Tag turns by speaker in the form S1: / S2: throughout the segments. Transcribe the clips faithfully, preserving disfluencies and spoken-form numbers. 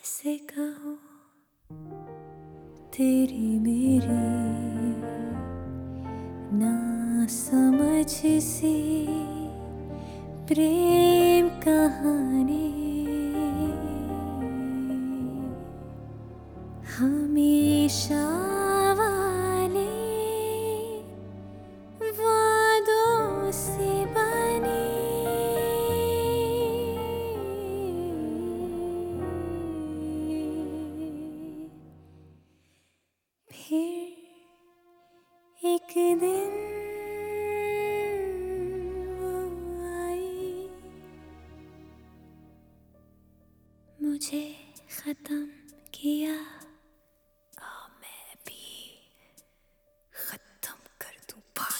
S1: कैसे कहूँ तेरी मेरी ना समझ सी प्रेम कहानी, हमेशा वाले वादों से बनी, फिर एक दिन वो आई, मुझे खत्म किया और मैं भी खत्म कर दूं बात।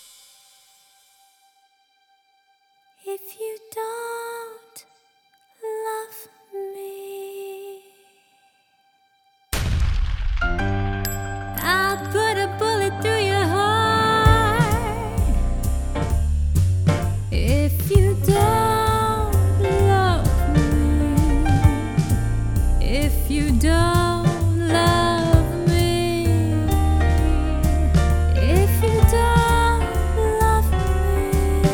S1: If you don't love me, I'll put a bullet through your heart. If you don't love me, if you don't love me, if you don't love me,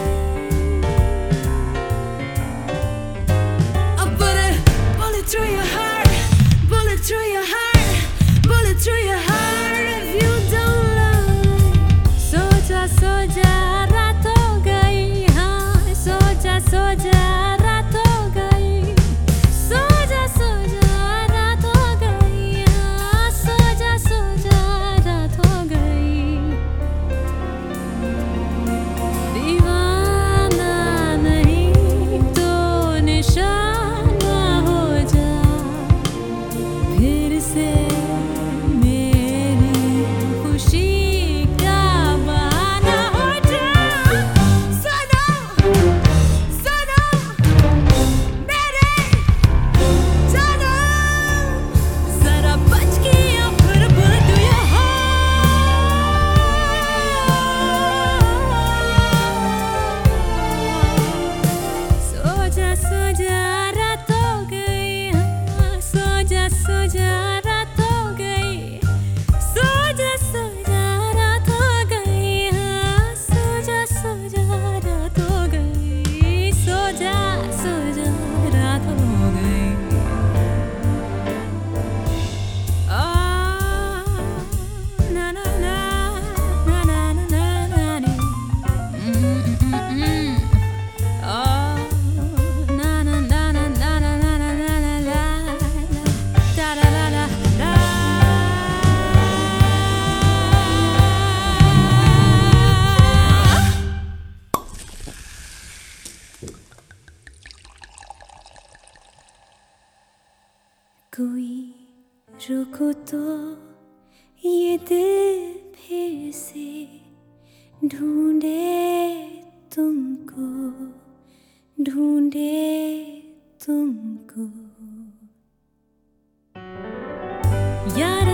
S1: I'll put a bullet through your heart, bullet through your heart, bullet through your heart. If you don't love me, सोचा सोचा रात हो गई, हाँ सोचा सोचा रात हो गई, सोचा सोचा रात हो गई, हाँ सोचा सोचा रात हो गई। दीवाना नहीं तो निशाना हो जा, फिर से मेरी खुशी का बहाना हो जा। सुनो सुनो मेरे जानो, जरा बच के या फिर बोल दो यहाँ। सोचा सोचा रात हो गई, हाँ सोचा सोचा रात हो गई, सोचा सोचा रात हो गई, हाँ सोचा सोचा रात हो गई, सोचा सोचा रात हो गई। आ ना ना ना ना ना ना ना ना नी। Mm, mm, mm, mm. Oh, na na na na na na na na na na la la da da da da da. कोई रोको तो ये दिल फिर से ढूंढे तुमको, ढूंढे तुमको यार।